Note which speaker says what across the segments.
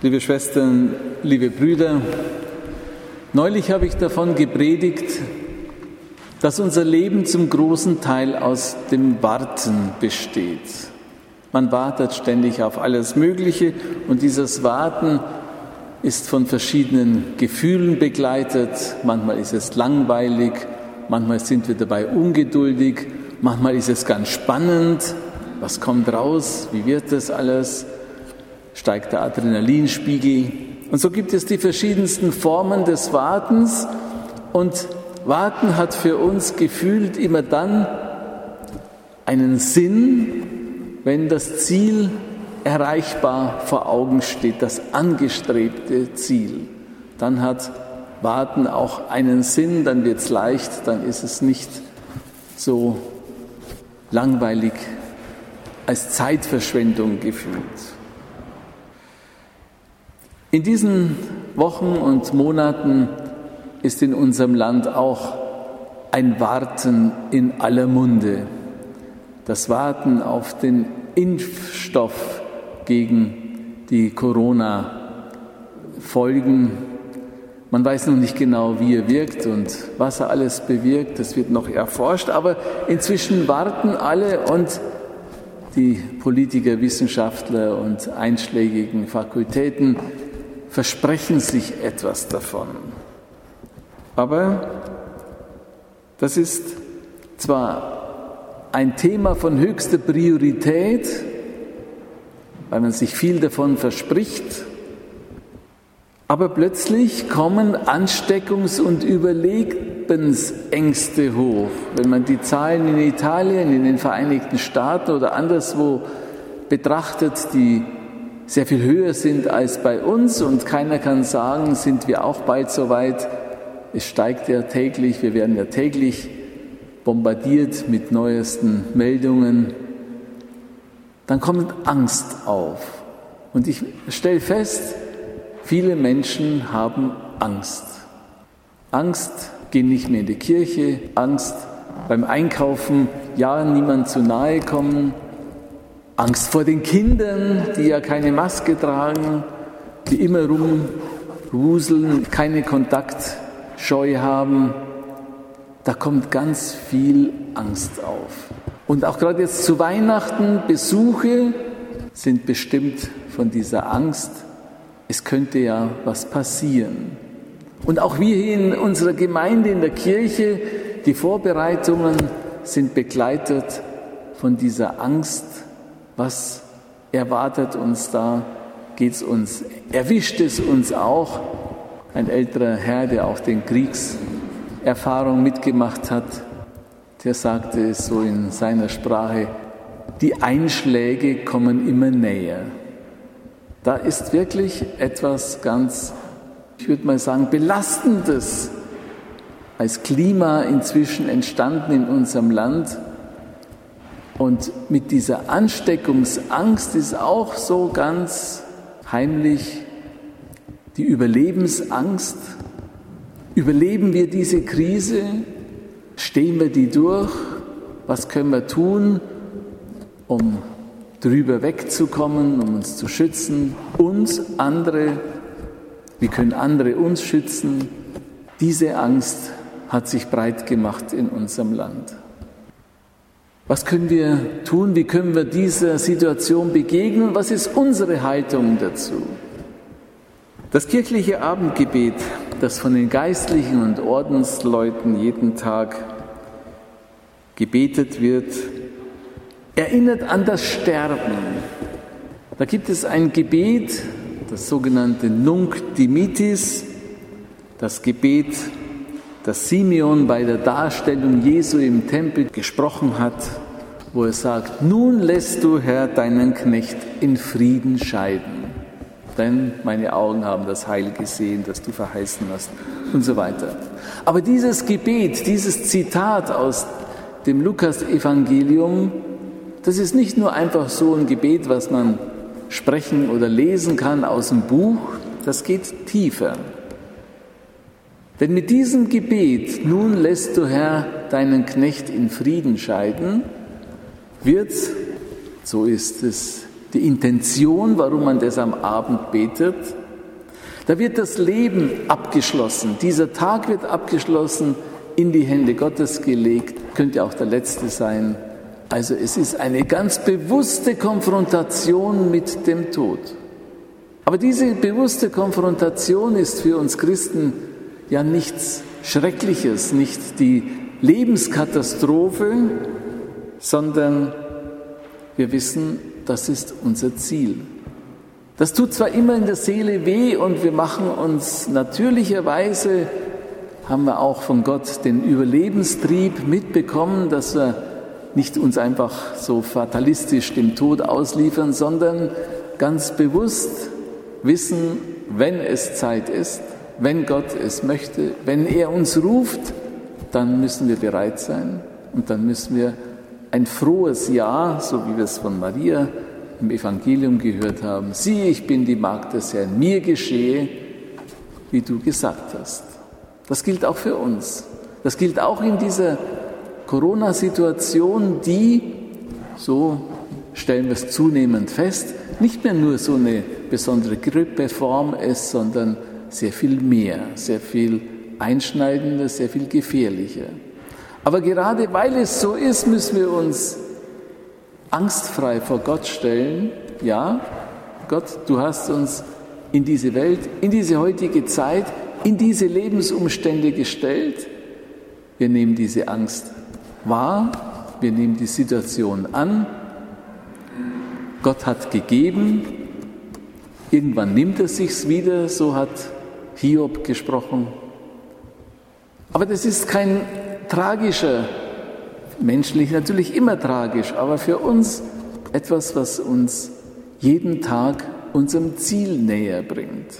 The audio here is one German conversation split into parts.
Speaker 1: Liebe Schwestern, liebe Brüder, neulich habe ich davon gepredigt, dass unser Leben zum großen Teil aus dem Warten besteht. Man wartet ständig auf alles Mögliche und dieses Warten ist von verschiedenen Gefühlen begleitet. Manchmal ist es langweilig, manchmal sind wir dabei ungeduldig, manchmal ist es ganz spannend. Was kommt raus? Wie wird das alles? Steigt der Adrenalinspiegel? Und so gibt es die verschiedensten Formen des Wartens. Und Warten hat für uns gefühlt immer dann einen Sinn, wenn das Ziel erreichbar vor Augen steht, das angestrebte Ziel. Dann hat Warten auch einen Sinn, dann wird es leicht, dann ist es nicht so langweilig als Zeitverschwendung gefühlt. In diesen Wochen und Monaten ist in unserem Land auch ein Warten in aller Munde. Das Warten auf den Impfstoff gegen die Corona-Folgen. Man weiß noch nicht genau, wie er wirkt und was er alles bewirkt. Das wird noch erforscht. Aber inzwischen warten alle und die Politiker, Wissenschaftler und einschlägigen Fakultäten versprechen sich etwas davon. Aber das ist zwar ein Thema von höchster Priorität, weil man sich viel davon verspricht, aber plötzlich kommen Ansteckungs- und Überlebensängste hoch. Wenn man die Zahlen in Italien, in den Vereinigten Staaten oder anderswo betrachtet, die sehr viel höher sind als bei uns und keiner kann sagen, sind wir auch bald so weit. Es steigt ja täglich, wir werden ja täglich bombardiert mit neuesten Meldungen. Dann kommt Angst auf. Und ich stelle fest, viele Menschen haben Angst. Angst, gehen nicht mehr in die Kirche, Angst beim Einkaufen, ja, niemand zu nahe kommen, Angst vor den Kindern, die ja keine Maske tragen, die immer rumwuseln, keine Kontaktscheu haben. Da kommt ganz viel Angst auf. Und auch gerade jetzt zu Weihnachten, Besuche sind bestimmt von dieser Angst. Es könnte ja was passieren. Und auch wir hier in unserer Gemeinde, in der Kirche, die Vorbereitungen sind begleitet von dieser Angst. Was erwartet uns da? Geht's uns? Erwischt es uns auch? Ein älterer Herr, der auch den Kriegserfahrung mitgemacht hat, der sagte es so in seiner Sprache: Die Einschläge kommen immer näher. Da ist wirklich etwas ganz, ich würde mal sagen, Belastendes als Klima inzwischen entstanden in unserem Land. Und mit dieser Ansteckungsangst ist auch so ganz heimlich die Überlebensangst. Überleben wir diese Krise? Stehen wir die durch? Was können wir tun, um drüber wegzukommen, um uns zu schützen? Uns, andere, wie können andere uns schützen? Diese Angst hat sich breit gemacht in unserem Land. Was können wir tun? Wie können wir dieser Situation begegnen? Was ist unsere Haltung dazu? Das kirchliche Abendgebet, das von den Geistlichen und Ordensleuten jeden Tag gebetet wird, erinnert an das Sterben. Da gibt es ein Gebet, das sogenannte Nunc Dimittis, das Gebet, das Simeon bei der Darstellung Jesu im Tempel gesprochen hat, wo er sagt: Nun lässt du, Herr, deinen Knecht in Frieden scheiden, denn meine Augen haben das Heil gesehen, das du verheißen hast, und so weiter. Aber dieses Gebet, dieses Zitat aus dem Lukas-Evangelium, das ist nicht nur einfach so ein Gebet, was man sprechen oder lesen kann aus dem Buch, das geht tiefer. Denn mit diesem Gebet, nun lässt du, Herr, deinen Knecht in Frieden scheiden, wird, so ist es die Intention, warum man das am Abend betet. Da wird das Leben abgeschlossen. Dieser Tag wird abgeschlossen, in die Hände Gottes gelegt, könnte auch der letzte sein. Also es ist eine ganz bewusste Konfrontation mit dem Tod. Aber diese bewusste Konfrontation ist für uns Christen ja nichts Schreckliches, nicht die Lebenskatastrophe, sondern wir wissen, das ist unser Ziel. Das tut zwar immer in der Seele weh und wir machen uns natürlicherweise, haben wir auch von Gott den Überlebenstrieb mitbekommen, dass wir nicht uns einfach so fatalistisch dem Tod ausliefern, sondern ganz bewusst wissen, wenn es Zeit ist, wenn Gott es möchte, wenn er uns ruft, dann müssen wir bereit sein und dann müssen wir ein frohes Ja, so wie wir es von Maria im Evangelium gehört haben, siehe, ich bin die Magd des Herrn, mir geschehe, wie du gesagt hast. Das gilt auch für uns. Das gilt auch in dieser Corona-Situation, die, so stellen wir es zunehmend fest, nicht mehr nur so eine besondere Grippeform ist, sondern sehr viel mehr, sehr viel einschneidender, sehr viel gefährlicher. Aber gerade weil es so ist, müssen wir uns angstfrei vor Gott stellen. Ja, Gott, du hast uns in diese Welt, in diese heutige Zeit, in diese Lebensumstände gestellt. Wir nehmen diese Angst wahr, wir nehmen die Situation an. Gott hat gegeben, irgendwann nimmt er sich's wieder, so hat Hiob gesprochen. Aber das ist kein tragischer, menschlich natürlich immer tragisch, aber für uns etwas, was uns jeden Tag unserem Ziel näher bringt.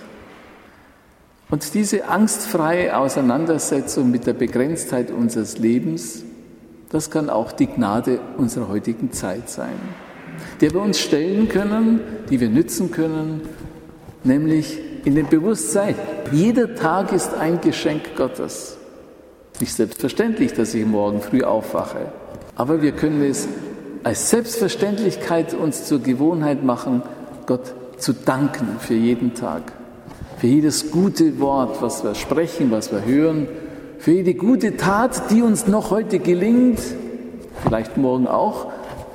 Speaker 1: Und diese angstfreie Auseinandersetzung mit der Begrenztheit unseres Lebens, das kann auch die Gnade unserer heutigen Zeit sein, der wir uns stellen können, die wir nützen können, nämlich in dem Bewusstsein, jeder Tag ist ein Geschenk Gottes. Nicht selbstverständlich, dass ich morgen früh aufwache, aber wir können es als Selbstverständlichkeit uns zur Gewohnheit machen, Gott zu danken für jeden Tag, für jedes gute Wort, was wir sprechen, was wir hören, für jede gute Tat, die uns noch heute gelingt, vielleicht morgen auch,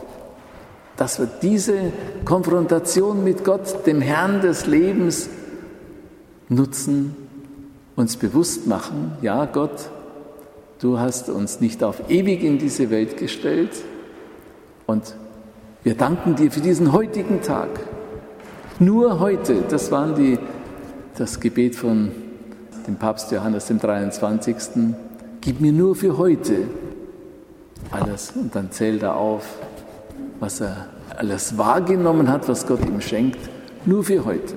Speaker 1: dass wir diese Konfrontation mit Gott, dem Herrn des Lebens, nutzen, uns bewusst machen, ja Gott, du hast uns nicht auf ewig in diese Welt gestellt und wir danken dir für diesen heutigen Tag. Nur heute, das war das Gebet von dem Papst Johannes dem 23. Gib mir nur für heute alles. Und dann zählt er auf, was er alles wahrgenommen hat, was Gott ihm schenkt, nur für heute.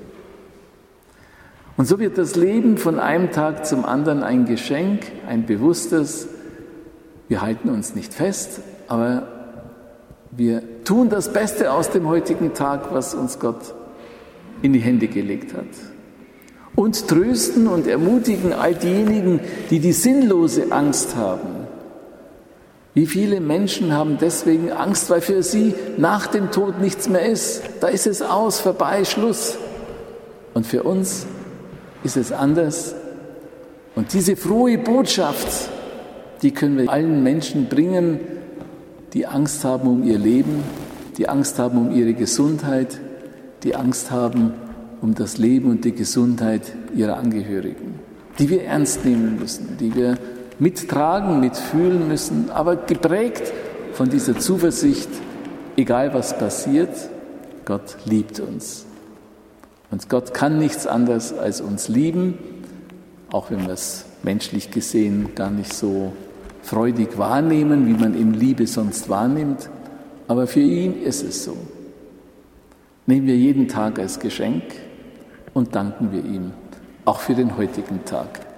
Speaker 1: Und so wird das Leben von einem Tag zum anderen ein Geschenk, ein bewusstes. Wir halten uns nicht fest, aber wir tun das Beste aus dem heutigen Tag, was uns Gott in die Hände gelegt hat. Und trösten und ermutigen all diejenigen, die die sinnlose Angst haben. Wie viele Menschen haben deswegen Angst, weil für sie nach dem Tod nichts mehr ist. Da ist es aus, vorbei, Schluss. Und für uns ist es anders. Und diese frohe Botschaft, die können wir allen Menschen bringen, die Angst haben um ihr Leben, die Angst haben um ihre Gesundheit, die Angst haben um das Leben und die Gesundheit ihrer Angehörigen, die wir ernst nehmen müssen, die wir mittragen, mitfühlen müssen, aber geprägt von dieser Zuversicht, egal was passiert, Gott liebt uns. Und Gott kann nichts anderes als uns lieben, auch wenn wir es menschlich gesehen gar nicht so freudig wahrnehmen, wie man eben Liebe sonst wahrnimmt. Aber für ihn ist es so. Nehmen wir jeden Tag als Geschenk und danken wir ihm, auch für den heutigen Tag.